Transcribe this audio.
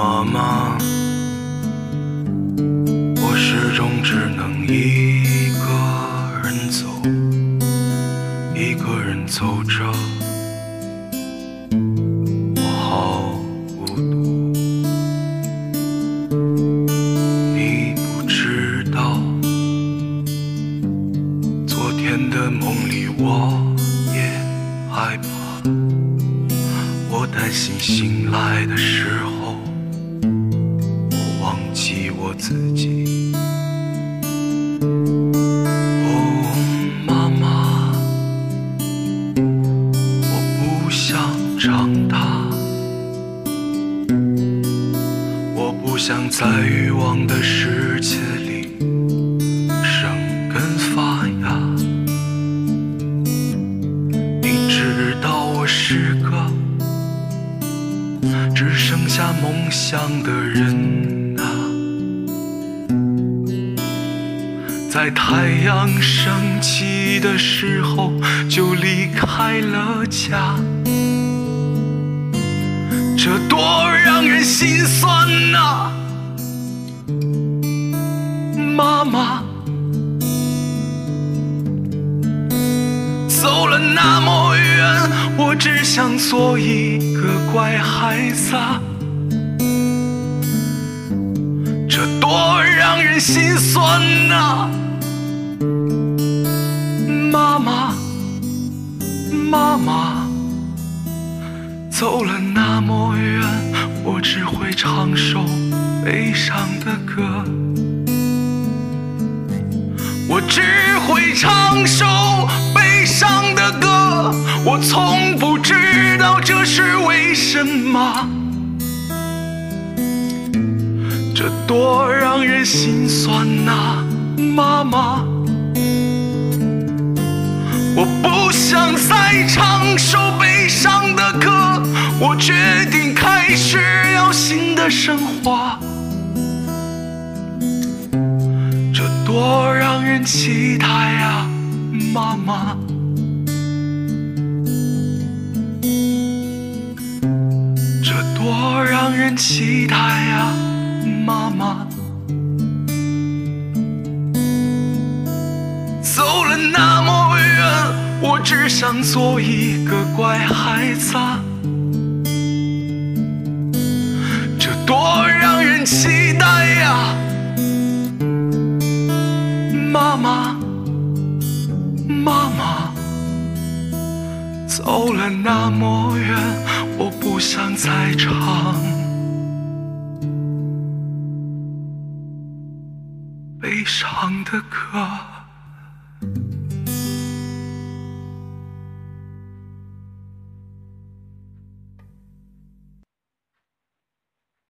妈妈，我始终只能一个人走，一个人走着，我好孤独。你不知道，昨天的梦里我也害怕，我担心醒来的时候我忘记我自己。哦，妈妈，我不想长大，我不想在欲望的世界里生根发芽。你知道我是个只剩下梦想的人啊，在太阳升起的时候就离开了家，这多让人心酸啊！妈妈，走了那么远，我只想做一个乖孩子啊，这多让人心酸啊！妈妈，妈妈，走了那么远，我只会唱首悲伤的歌，我只会唱首悲伤的歌，我从不知道这是为什么，这多让人心酸啊！妈妈，我不想再唱首悲伤的歌，我决定开始要新的生活，这多让人期待啊！妈妈，这多让人期待啊！妈妈，走了那么远，我只想做一个乖孩子，这多让人期待呀！妈妈，妈妈，走了那么远，我不想再唱悲伤的歌。